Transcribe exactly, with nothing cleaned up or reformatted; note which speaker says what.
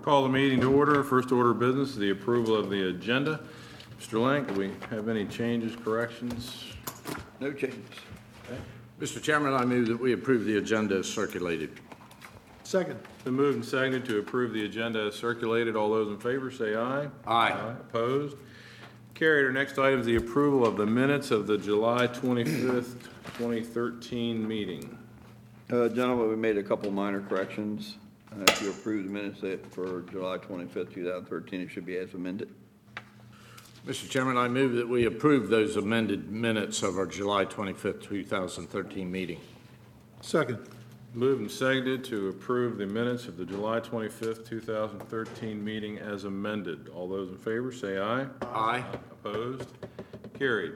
Speaker 1: Call the meeting to order. First order of business is the approval of the agenda. Mister Lank, do we have any changes, corrections?
Speaker 2: No changes.
Speaker 1: Okay.
Speaker 3: Mister Chairman, I move that we approve the agenda as circulated.
Speaker 4: Second.
Speaker 1: Been moved and seconded to approve the agenda as circulated. All those in favor say aye.
Speaker 3: Aye.
Speaker 1: Opposed? Carried. Our next item is the approval of the minutes of the July twenty-fifth, twenty thirteen meeting.
Speaker 2: Uh, gentlemen, we made a couple minor corrections. Uh, if you approve the minutes that for July twenty-fifth, two thousand thirteen, it should be as amended.
Speaker 3: Mister Chairman, I move that we approve those amended minutes of our July twenty-fifth, two thousand thirteen meeting.
Speaker 4: Second.
Speaker 1: Moved and seconded to approve the minutes of the July twenty-fifth, two thousand thirteen meeting as amended. All those in favor say aye.
Speaker 3: Aye.
Speaker 1: Opposed? Carried.